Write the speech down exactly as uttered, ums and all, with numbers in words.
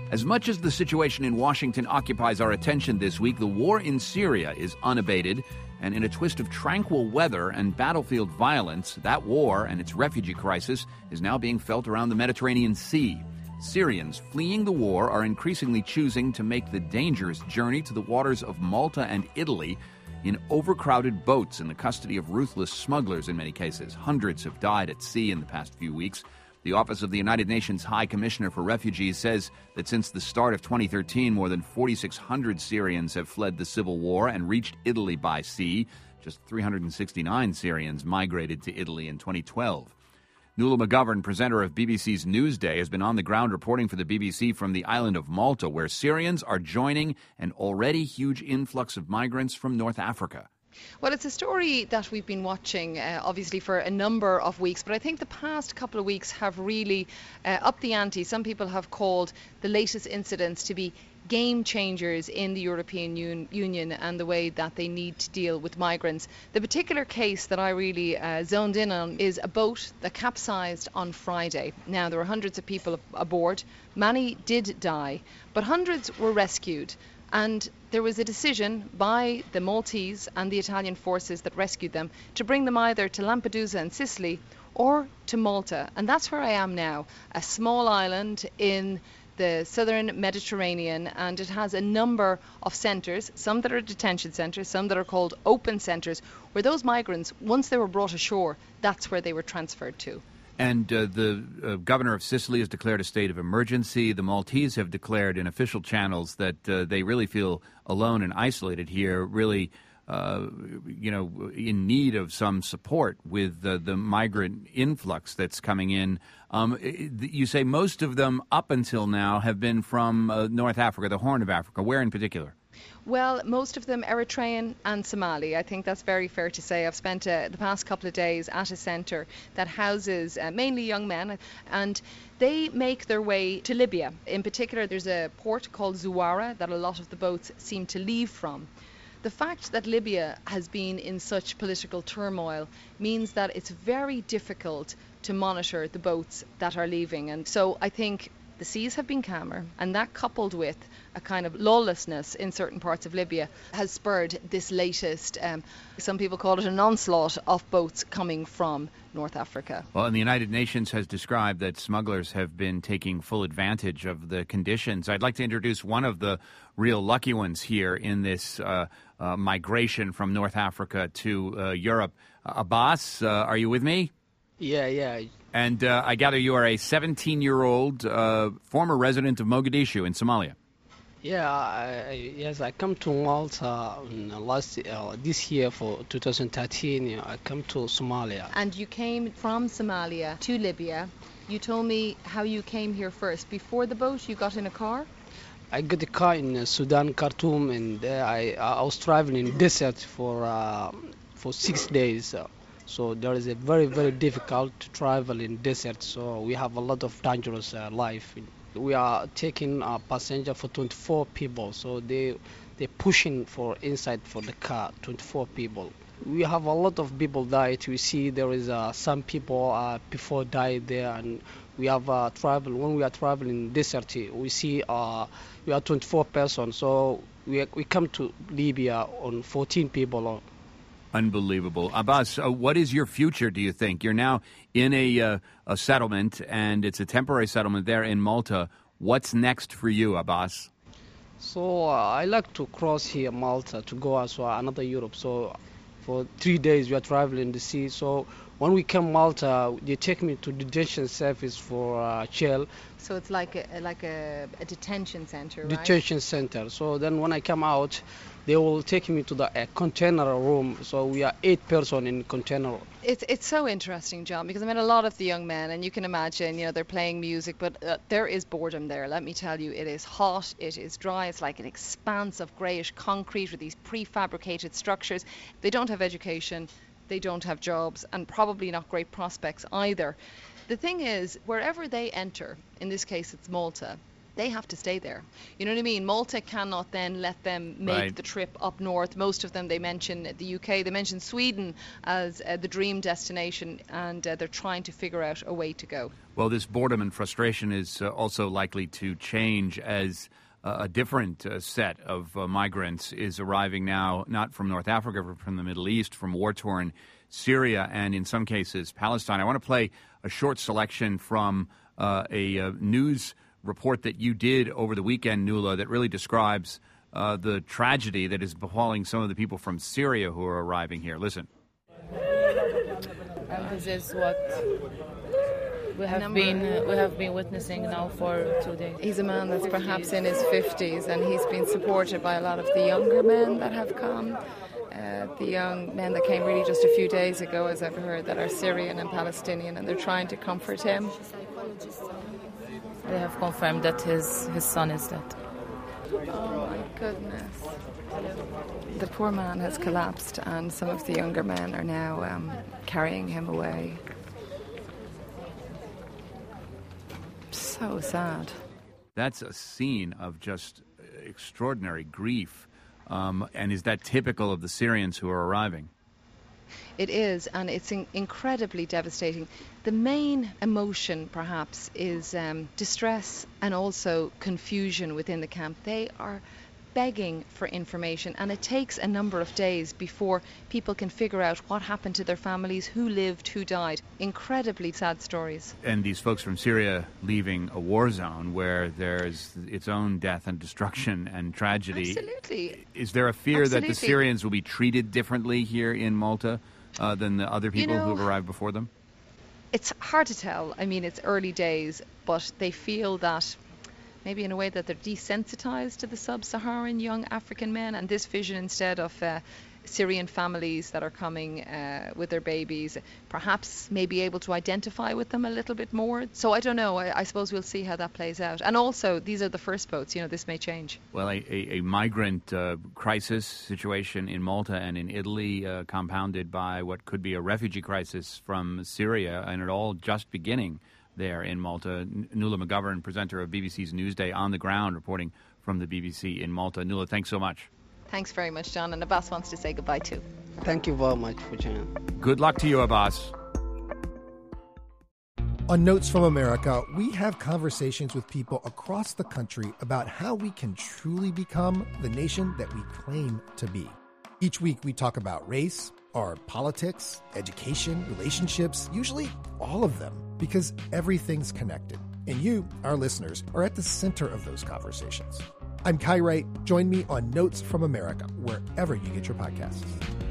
As much as the situation in Washington occupies our attention this week, the war in Syria is unabated, and in a twist of tranquil weather and battlefield violence, that war and its refugee crisis is now being felt around the Mediterranean Sea. Syrians fleeing the war are increasingly choosing to make the dangerous journey to the waters of Malta and Italy in overcrowded boats in the custody of ruthless smugglers in many cases. Hundreds have died at sea in the past few weeks. The Office of the United Nations High Commissioner for Refugees says that since the start of twenty thirteen, more than forty-six hundred Syrians have fled the civil war and reached Italy by sea. Just three hundred sixty-nine Syrians migrated to Italy in twenty twelve. Nuala McGovern, presenter of B B C's Newsday, has been on the ground reporting for the B B C from the island of Malta, where Syrians are joining an already huge influx of migrants from North Africa. Well, it's a story that we've been watching, uh, obviously, for a number of weeks, but I think the past couple of weeks have really uh, upped the ante. Some people have called the latest incidents to be game changers in the European Un- Union and the way that they need to deal with migrants. The particular case that I really uh, zoned in on is a boat that capsized on Friday. Now, there were hundreds of people aboard. Many did die, but hundreds were rescued. And there was a decision by the Maltese and the Italian forces that rescued them to bring them either to Lampedusa in Sicily or to Malta. And that's where I am now, a small island in the southern Mediterranean, and it has a number of centres, some that are detention centres, some that are called open centres, where those migrants, once they were brought ashore, that's where they were transferred to. And uh, the uh, governor of Sicily has declared a state of emergency. The Maltese have declared in official channels that uh, they really feel alone and isolated here, really, uh, you know, in need of some support with uh, the migrant influx that's coming in. Um, you say most of them up until now have been from uh, North Africa, the Horn of Africa. Where in particular? Well, most of them Eritrean and Somali. I think that's very fair to say. I've spent uh, the past couple of days at a centre that houses uh, mainly young men, and they make their way to Libya. In particular, there's a port called Zuwara that a lot of the boats seem to leave from. The fact that Libya has been in such political turmoil means that it's very difficult to monitor the boats that are leaving. And so I think the seas have been calmer, and that, coupled with a kind of lawlessness in certain parts of Libya, has spurred this latest, um, some people call it an onslaught of boats coming from North Africa. Well, and the United Nations has described that smugglers have been taking full advantage of the conditions. I'd like to introduce one of the real lucky ones here in this uh, uh, migration from North Africa to uh, Europe. Uh, Abbas, uh, are you with me? Yeah, yeah. And uh, I gather you are a seventeen-year-old uh, former resident of Mogadishu in Somalia. Yeah, I, yes, I come to Malta last uh, this year for two thousand thirteen. You know, I come to Somalia. And you came from Somalia to Libya. You told me how you came here first. Before the boat, you got in a car? I got a car in Sudan, Khartoum, and uh, I I was traveling in desert for uh, for six days. Uh, So there is a very, very difficult to travel in desert. So we have a lot of dangerous uh, life. We are taking a passenger for twenty-four people. So they they pushing for inside for the car, twenty-four people. We have a lot of people died. We see there is uh, some people uh, before died there, and we have uh, travel. When we are traveling desert, we see uh, we are twenty-four persons. So we we come to Libya on fourteen people. Unbelievable. Abbas, uh, what is your future, do you think? You're now in a, uh, a settlement, and it's a temporary settlement there in Malta. What's next for you, Abbas? So uh, I like to cross here Malta to go as well, another Europe. So for three days we are traveling the sea. So when we come Malta, they take me to detention service for uh, jail. So it's like a like a, a detention center, right? Detention center. So then when I come out, they will take me to the uh, container room. So we are eight person in container. It's it's so interesting, John, because I met a lot of the young men, and you can imagine, you know, they're playing music, but uh, there is boredom there. Let me tell you, it is hot, it is dry, it's like an expanse of greyish concrete with these prefabricated structures. They don't have education, they don't have jobs, and probably not great prospects either. The thing is, wherever they enter, in this case it's Malta, they have to stay there. You know what I mean? Malta cannot then let them make Right. the trip up north. Most of them, they mention the U K, they mention Sweden as uh, the dream destination, and uh, they're trying to figure out a way to go. Well, this boredom and frustration is uh, also likely to change as uh, a different uh, set of uh, migrants is arriving now, not from North Africa, but from the Middle East, from war-torn Syria, and in some cases Palestine. I want to play a short selection from uh, a uh, news report that you did over the weekend, Nuala, that really describes uh, the tragedy that is befalling some of the people from Syria who are arriving here. Listen. And this is what we have been uh, we have been witnessing now for two days. He's a man that's perhaps in his fifties, and he's been supported by a lot of the younger men that have come. Uh, the young men that came really just a few days ago, as I've heard, that are Syrian and Palestinian, and they're trying to comfort him. They have confirmed that his, his son is dead. Oh my goodness. The poor man has collapsed, and some of the younger men are now um, carrying him away. So sad. That's a scene of just extraordinary grief. Um, and is that typical of the Syrians who are arriving? It is, and it's in- incredibly devastating. The main emotion, perhaps, is um, distress and also confusion within the camp. They are begging for information, and it takes a number of days before people can figure out what happened to their families, who lived, who died. Incredibly sad stories. And these folks from Syria leaving a war zone where there's its own death and destruction and tragedy. Absolutely. Is there a fear Absolutely. that the Syrians will be treated differently here in Malta uh, than the other people You know, who've arrived before them? It's hard to tell. I mean, it's early days, but they feel that maybe in a way that they're desensitized to the sub-Saharan young African men, and this vision instead of uh, Syrian families that are coming uh, with their babies, perhaps may be able to identify with them a little bit more. So I don't know. I, I suppose we'll see how that plays out. And also, these are the first boats. You know, this may change. Well, a, a, a migrant uh, crisis situation in Malta and in Italy, uh, compounded by what could be a refugee crisis from Syria, and it all just beginning there in Malta. Nuala McGovern, presenter of B B C's Newsday, on the ground, reporting from the B B C in Malta. Nuala, thanks so much. Thanks very much, John. And Abbas wants to say goodbye too. Thank you very much for joining. Good luck to you, Abbas. On Notes from America, we have conversations with people across the country about how we can truly become the nation that we claim to be. Each week we talk about race, our politics, education, relationships, usually all of them, because everything's connected. And you, our listeners, are at the center of those conversations. I'm Kai Wright. Join me on Notes from America, wherever you get your podcasts.